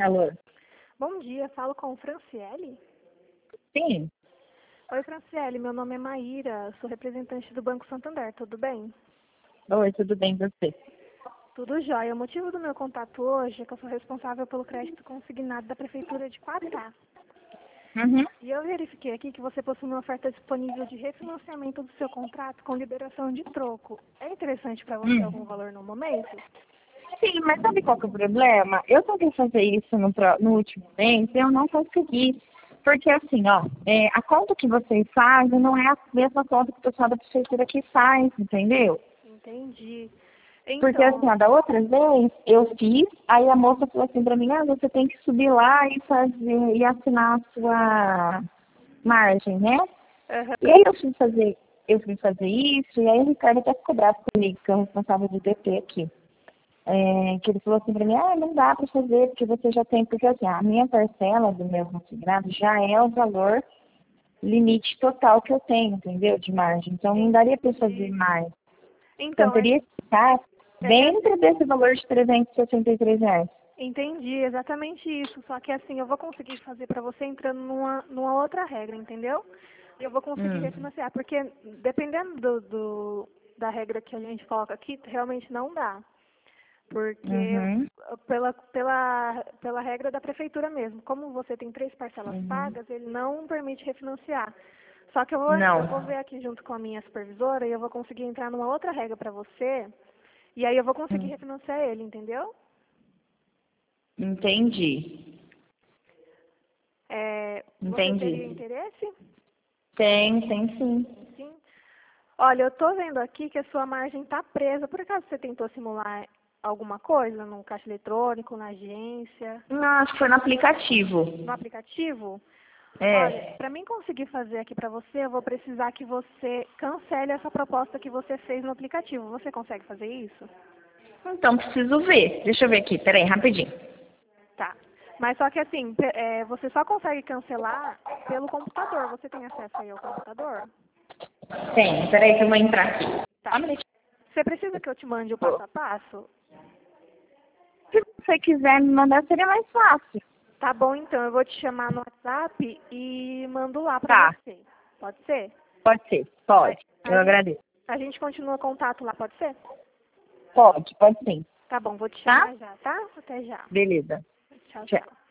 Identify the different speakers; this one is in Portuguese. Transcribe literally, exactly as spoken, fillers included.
Speaker 1: Alô?
Speaker 2: Bom dia, falo com Franciele?
Speaker 1: Sim.
Speaker 2: Oi, Franciele, meu nome é Maíra, sou representante do Banco Santander, tudo bem?
Speaker 1: Oi, tudo bem com você?
Speaker 2: Tudo jóia. O motivo do meu contato hoje é que eu sou responsável pelo crédito consignado da Prefeitura de Quatá.
Speaker 1: Uhum.
Speaker 2: E eu verifiquei aqui que você possui uma oferta disponível de refinanciamento do seu contrato com liberação de troco. É interessante para você
Speaker 1: Hum.
Speaker 2: algum valor no momento?
Speaker 1: Sim, mas sabe qual que é o problema? Eu tentei fazer isso no, pro- no último mês e eu não consegui. Porque assim, ó, é, a conta que vocês fazem não é a mesma conta que o pessoal da prefeitura que faz, entendeu?
Speaker 2: Entendi.
Speaker 1: Porque assim,
Speaker 2: Então,
Speaker 1: ó, da outra vez eu fiz, aí a moça falou assim pra mim, ah, você tem que subir lá e fazer e assinar a sua margem, né?
Speaker 2: aham,
Speaker 1: E aí eu fui fazer, eu fui fazer isso, e aí o Ricardo até ficou bravo comigo, que é o responsável do D P aqui. É, que ele falou assim pra mim, ah, não dá pra fazer, porque você já tem, porque assim, a minha parcela do meu consignado já é o valor limite total que eu tenho, entendeu? De margem. Então não daria pra eu fazer
Speaker 2: entendi.
Speaker 1: mais. Então
Speaker 2: Então, é,
Speaker 1: teria que ficar
Speaker 2: é que
Speaker 1: dentro desse valor de trezentos e sessenta e três reais.
Speaker 2: entendi, exatamente isso. Só que assim, eu vou conseguir fazer para você entrando numa, numa outra regra, entendeu? Eu vou conseguir
Speaker 1: Hum.
Speaker 2: refinanciar, porque dependendo do, do- da regra que a gente coloca aqui, realmente não dá. Porque
Speaker 1: Uhum.
Speaker 2: pela, pela, pela regra da prefeitura mesmo, como você tem três parcelas
Speaker 1: Uhum.
Speaker 2: pagas, ele não permite refinanciar. Só que eu vou, eu vou
Speaker 1: Não.
Speaker 2: ver aqui junto com a minha supervisora e eu vou conseguir entrar numa outra regra para você, e aí eu vou conseguir
Speaker 1: Hum.
Speaker 2: refinanciar ele, entendeu?
Speaker 1: Entendi.
Speaker 2: É, você teria
Speaker 1: Entendi.
Speaker 2: interesse?
Speaker 1: Tem, tem sim.
Speaker 2: Sim. Olha, eu tô vendo aqui que a sua margem está presa. Por acaso você tentou simular alguma coisa no caixa eletrônico, na agência,
Speaker 1: Não, acho que foi no aplicativo.
Speaker 2: no aplicativo? Olha,
Speaker 1: É.
Speaker 2: para mim conseguir fazer aqui para você, eu vou precisar que você cancele essa proposta que você fez no aplicativo. Você consegue fazer isso?
Speaker 1: Então, preciso ver. Deixa eu ver aqui, peraí, rapidinho.
Speaker 2: Tá. Mas só que assim, pe- é, você só consegue cancelar pelo computador. Você tem acesso aí ao computador?
Speaker 1: Tem, peraí que eu vou entrar aqui. Só
Speaker 2: Tá.
Speaker 1: um minutinho.
Speaker 2: Você precisa que eu te mande o passo a passo?
Speaker 1: Se você quiser me mandar, seria mais fácil.
Speaker 2: Tá bom, então. Eu vou te chamar no WhatsApp e mando lá pra
Speaker 1: Tá,
Speaker 2: você. Pode ser?
Speaker 1: pode ser,
Speaker 2: A,
Speaker 1: pode.
Speaker 2: a
Speaker 1: Eu
Speaker 2: gente,
Speaker 1: agradeço.
Speaker 2: a gente continua contato lá, pode ser?
Speaker 1: Pode, pode sim.
Speaker 2: Tá bom, vou te
Speaker 1: Tá?
Speaker 2: chamar já, tá? Até já.
Speaker 1: Beleza.
Speaker 2: Tchau,
Speaker 1: Tchau.
Speaker 2: tchau.